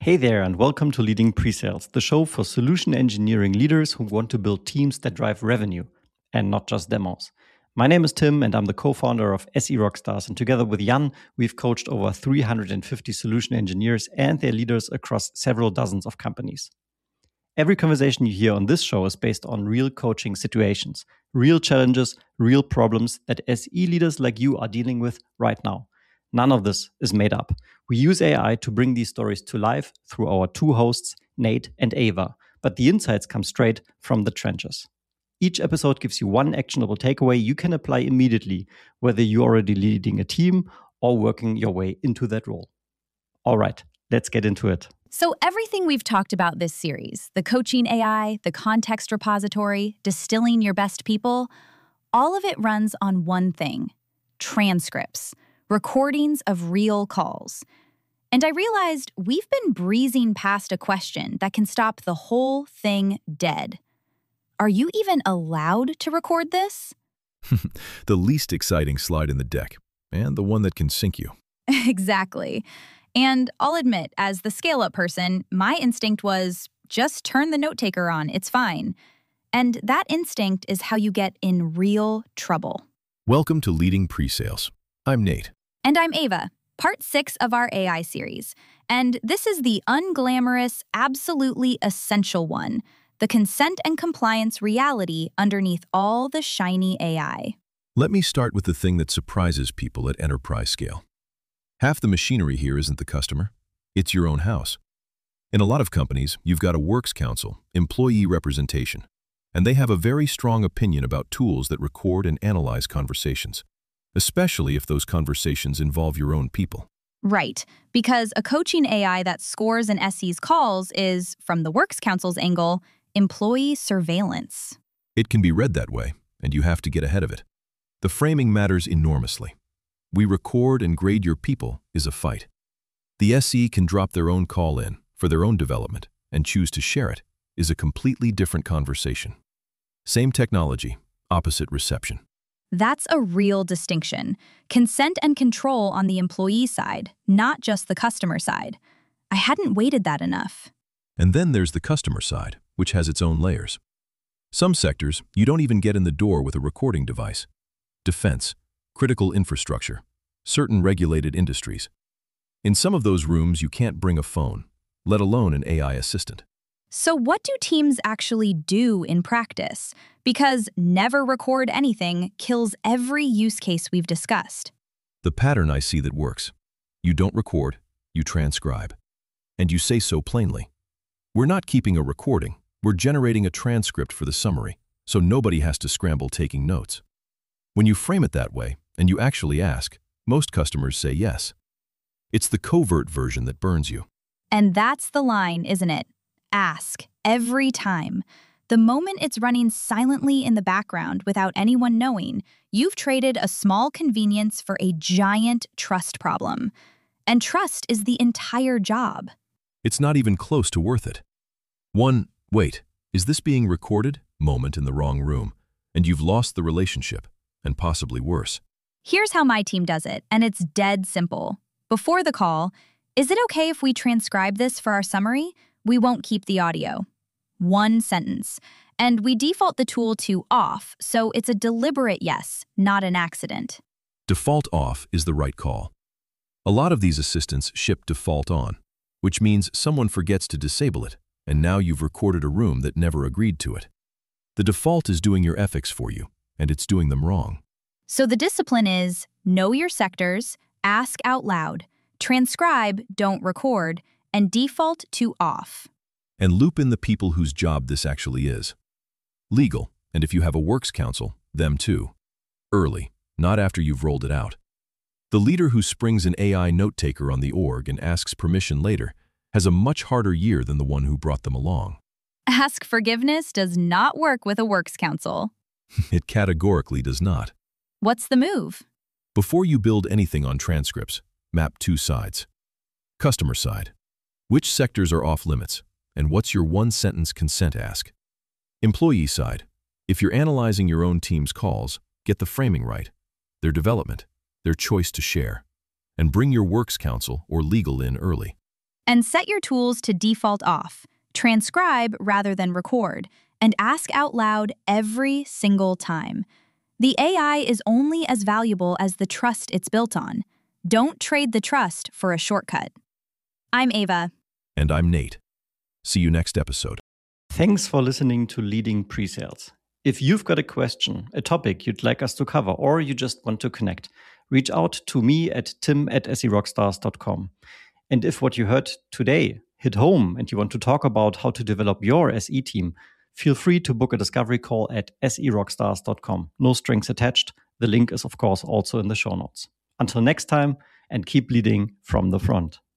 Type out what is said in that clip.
Hey there, and welcome to Leading Presales, the show for solution engineering leaders who want to build teams that drive revenue and not just demos. My name is Tim, and I'm the co-founder of SE Rockstars. And together with Jan, we've coached over 350 solution engineers and their leaders across several dozens of companies. Every conversation you hear on this show is based on real coaching situations, real challenges, real problems that SE leaders like you are dealing with right now. None of this is made up. We use AI to bring these stories to life through our two hosts, Nate and Ava, but the insights come straight from the trenches. Each episode gives you one actionable takeaway you can apply immediately, whether you're already leading a team or working your way into that role. All right, let's get into it. So everything we've talked about this series, the coaching AI, the context repository, distilling your best people, all of it runs on one thing: transcripts. Recordings of real calls. And I realized we've been breezing past a question that can stop the whole thing dead. Are you even allowed to record this? The least exciting slide in the deck, and the one that can sink you. Exactly. And I'll admit, as the scale-up person, my instinct was, just turn the note-taker on, it's fine. And that instinct is how you get in real trouble. Welcome to Leading Presales. I'm Nate. And I'm Ava, part 6 of our AI series. And this is the unglamorous, absolutely essential one, the consent and compliance reality underneath all the shiny AI. Let me start with the thing that surprises people at enterprise scale. Half the machinery here isn't the customer, it's your own house. In a lot of companies, you've got a works council, employee representation, and they have a very strong opinion about tools that record and analyze conversations, especially if those conversations involve your own people. Right, because a coaching AI that scores an SE's calls is, from the Works Council's angle, employee surveillance. It can be read that way, and you have to get ahead of it. The framing matters enormously. We record and grade your people is a fight. The SE can drop their own call in for their own development and choose to share it is a completely different conversation. Same technology, opposite reception. That's a real distinction. Consent and control on the employee side, not just the customer side. I hadn't weighted that enough. And then there's the customer side, which has its own layers. Some sectors, you don't even get in the door with a recording device. Defense, critical infrastructure, certain regulated industries. In some of those rooms, you can't bring a phone, let alone an AI assistant. So what do teams actually do in practice? Because never record anything kills every use case we've discussed. The pattern I see that works. You don't record, you transcribe. And you say so plainly. We're not keeping a recording, we're generating a transcript for the summary, so nobody has to scramble taking notes. When you frame it that way, and you actually ask, most customers say yes. It's the covert version that burns you. And that's the line, isn't it? Ask, every time. The moment it's running silently in the background without anyone knowing, you've traded a small convenience for a giant trust problem. And trust is the entire job. It's not even close to worth it. One, wait, is this being recorded? Moment in the wrong room, and you've lost the relationship, and possibly worse. Here's how my team does it, and it's dead simple. Before the call, is it okay if we transcribe this for our summary? We won't keep the audio. One sentence. And we default the tool to off, so it's a deliberate yes, not an accident. Default off is the right call. A lot of these assistants ship default on, which means someone forgets to disable it, and now you've recorded a room that never agreed to it. The default is doing your ethics for you, and it's doing them wrong. So the discipline is know your sectors, ask out loud, transcribe, don't record, and default to off. And loop in the people whose job this actually is. Legal, and if you have a works council, them too. Early, not after you've rolled it out. The leader who springs an AI note-taker on the org and asks permission later has a much harder year than the one who brought them along. Ask forgiveness does not work with a works council. It categorically does not. What's the move? Before you build anything on transcripts, map two sides. Customer side. Which sectors are off limits, and what's your one-sentence consent ask? Employee side. If you're analyzing your own team's calls, get the framing right, their development, their choice to share, and bring your works council or legal in early. And set your tools to default off, transcribe rather than record, and ask out loud every single time. The AI is only as valuable as the trust it's built on. Don't trade the trust for a shortcut. I'm Ava. And I'm Nate. See you next episode. Thanks for listening to Leading Presales. If you've got a question, a topic you'd like us to cover, or you just want to connect, reach out to me at tim@serockstars.com. And if what you heard today hit home and you want to talk about how to develop your SE team, feel free to book a discovery call at serockstars.com. No strings attached. The link is, of course, also in the show notes. Until next time, and keep leading from the front.